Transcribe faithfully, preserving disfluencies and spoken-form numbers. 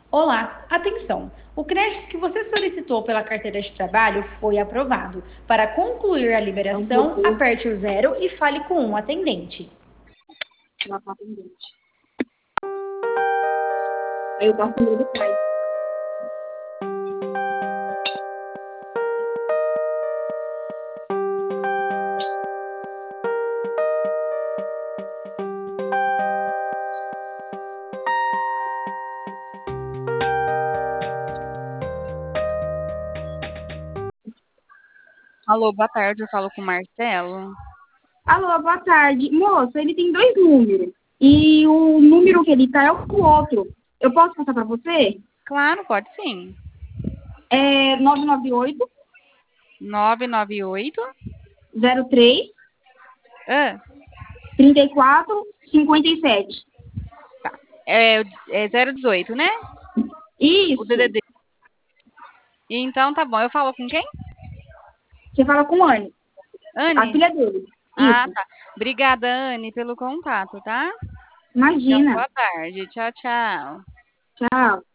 Olá, atenção! O crédito que você solicitou pela carteira de trabalho foi aprovado. Para concluir a É um liberação, robô, aperte o zero e fale com um atendente. ela tá atendente. Aí eu passo o número do pai. Alô, boa tarde, eu falo com o Marcelo. Alô, boa tarde. Moça, ele tem dois números. E o número que ele tá é o outro. Eu posso passar pra você? Claro, pode sim. É nove nove oito, nove nove oito zero três, ah, trinta e quatro, cinquenta e sete. é, é zero dezoito, né? O Isso. D D D. Então tá bom, eu falo com quem? Você fala com a Anne, a Anne? filha dele. Ah, Isso. tá. Obrigada, Anne, pelo contato, tá? Então, Imagina. boa tarde. Tchau, tchau. Tchau.